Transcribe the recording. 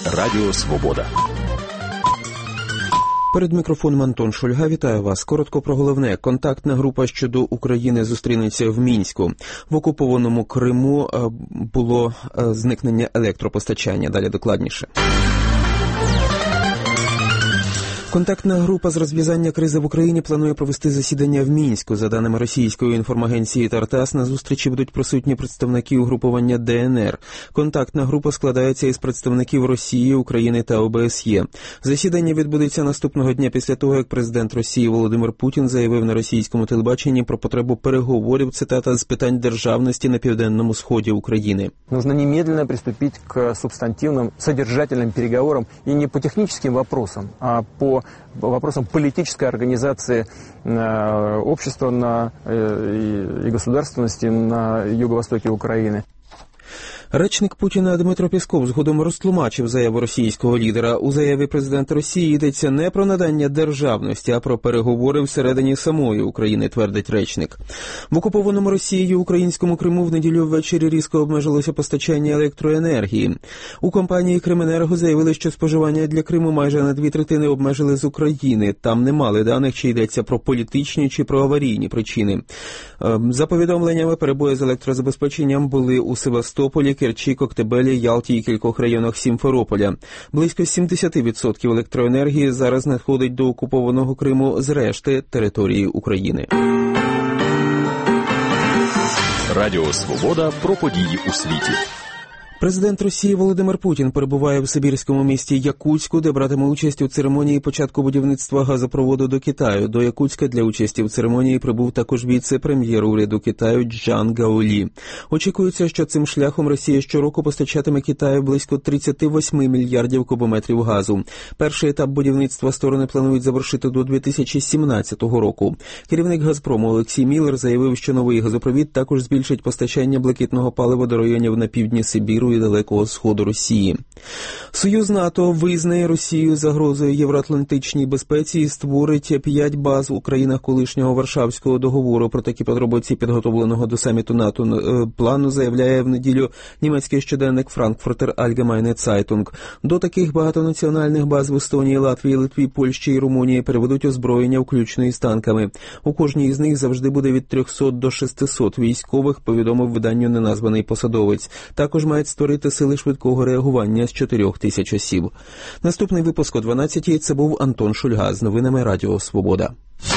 Радіо Свобода. Перед мікрофоном Антон Шульга. Вітаю вас. Коротко про головне. Контактна група щодо України зустрінеться в Мінську. В окупованому Криму було зникнення електропостачання. Далі докладніше. Контактна група з розв'язання кризи в Україні планує провести засідання в Мінську. За даними російської інформагенції «Тартас», на зустрічі будуть присутні представники угрупування ДНР. Контактна група складається із представників Росії, України та ОБСЄ. Засідання відбудеться наступного дня після того, як президент Росії Володимир Путін заявив на російському телебаченні про потребу переговорів, цитата, з питань державності на південному сході України. Нужно немедленно приступить к субстантивным, содержательным переговорам и не по техническим вопросам, а по вопросам политической организации общества и государственности на юго-востоке Украины. Речник Путіна Дмитро Пєсков згодом розтлумачив заяву російського лідера. У заяві президента Росії йдеться не про надання державності, а про переговори всередині самої України, твердить речник. В окупованому Росією українському Криму в неділю ввечері різко обмежилося постачання електроенергії. У компанії «Крименерго» заявили, що споживання для Криму майже на 2/3 обмежили з України. Там не мали даних, чи йдеться про політичні чи про аварійні причини. За повідомленнями, перебої з електрозабезпеченням були у Севастополі, Керчі, Коктебелі, Ялті і кількох районах Сімферополя. Близько 70% електроенергії зараз надходить до окупованого Криму з решти території України. Радіо Свобода про події у світі. Президент Росії Володимир Путін перебуває в сибірському місті Якутську, де братиме участь у церемонії початку будівництва газопроводу до Китаю. До Якутська для участі в церемонії прибув також віце-прем'єр уряду Китаю Чжан Гаолі. Очікується, що цим шляхом Росія щороку постачатиме Китаю близько 38 мільярдів кубометрів газу. Перший етап будівництва сторони планують завершити до 2017 року. Керівник «Газпрому» Олексій Міллер заявив, що новий газопровід також збільшить постачання блакитного палива до районів на півдні Сибіру і Далекого Сходу Росії. Союз НАТО визнає Росію загрозою євроатлантичній безпеці і створить 5 баз у країнах колишнього Варшавського договору. Про такі подробиці підготовленого до саміту НАТО плану заявляє в неділю німецький щоденник Frankfurter Allgemeine Zeitung. До таких багатонаціональних баз в Естонії, Латвії, Литві, Польщі і Румунії переведуть озброєння, включно із танками. У кожній із них завжди буде від 300 до 600 військових, повідомив виданню неназваний посадовець. Також мають створити сили швидкого реагування з 4000 осіб. Наступний випуск о 12-й. Це був Антон Шульга з новинами Радіо Свобода.